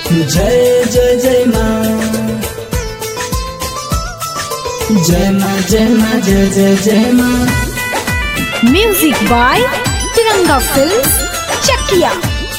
जय जय जय माँ, जय माँ जय माँ जय जय जय माँ। Music by Tiranga films Chakiya.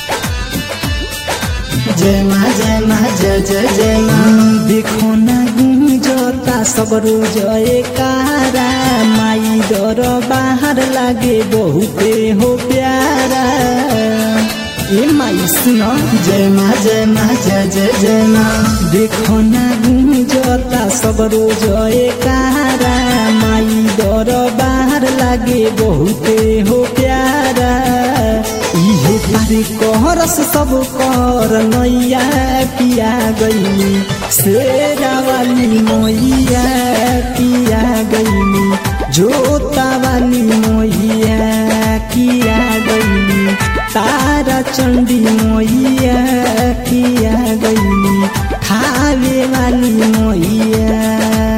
जय माँ जय माँ जय जय जय माँ। देखो ना गुंजता सब जय कारा, माई दर बाहर लागे बहुते हो प्यारा। ए माई सुनो, जय माँ जय माँ जय जय जय माँ। देखो ना गुंजता सब जय कारा, माई दर बाहर लागे बहुते हो प्यारा। इहे पारे कहरस सब कर नैया पिया गईली, शेरा वाली मैया पिया गईली, जोता वाली मैया किया गईली, तारा चंडी मैया किया गईली, खावे वाली मैया।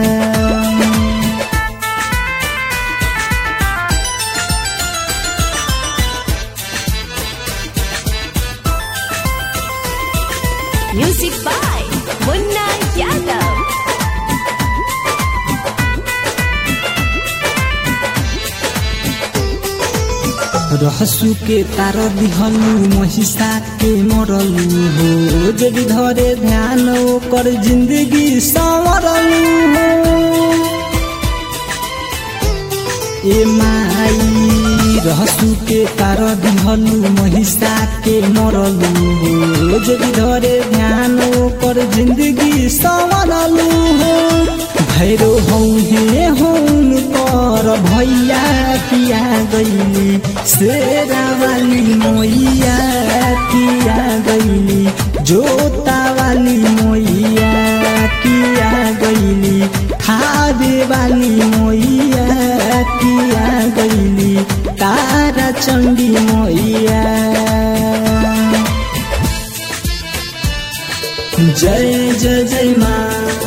Music by Munna Yadav. रहसु के तार दिहलू महिषा के मरलू हो, जब धरे ध्यान ओकर जिंदगी संवरलू हो। ए माई रहसु के तार दिहलू महिषा के मरलू हो, जब धरे ध्यान ओकर जिंदगी संवरलू हो। भैरो हौहे हौन कर भैया किया गईली, शेरा वाली मैया किया गईली, जोता वाली मैया किया गईली, खावे वाली मैया किया गईली, तारा चंडी मैया। जय जय जय माँ,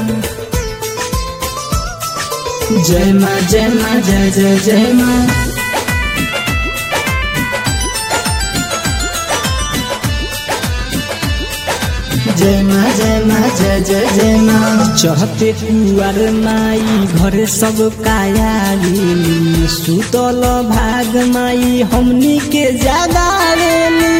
जय माँ जय माँ जय जय जय माँ। जय माँ जय माँ जय जय जय माँ। चढ़ते कुआर माई घरे सब काया गेली, सुतल भाग माई हमनी के जागावेली।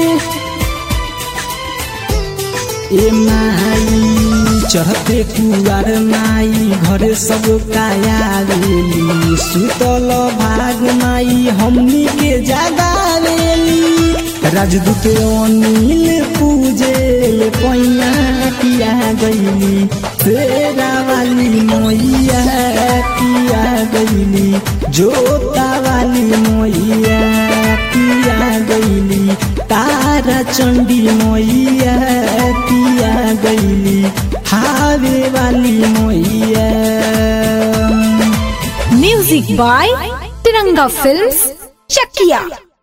ए माई चढ़ते कुआर माई घरे सब काया गेली, सुतल भाग माई हमनी के जागावेली। राजदूत अनिल पूजेल पैया किया गईली, शेरा वाली मैया किया गईली, जोता वाली मैया किया गईली, तारा चंडी मैया किया गईली, हावे वाली मैया। Music by Tiranga films Chakiya.